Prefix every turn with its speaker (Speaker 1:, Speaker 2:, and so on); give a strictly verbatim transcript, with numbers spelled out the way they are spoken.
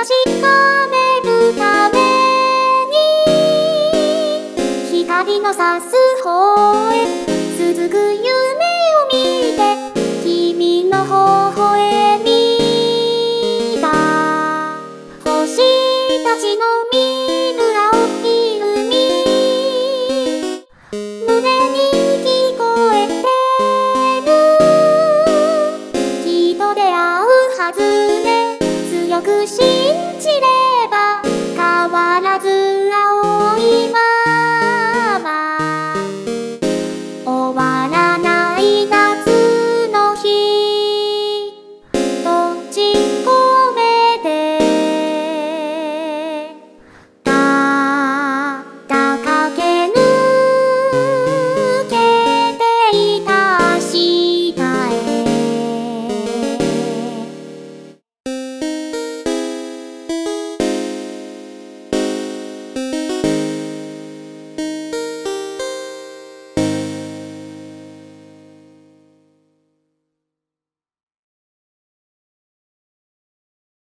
Speaker 1: 確かめるために光の差す方へ続く夢を見て君の微笑みが星たちの見る青い海胸に聞こえてるきっと出会うはずね強くし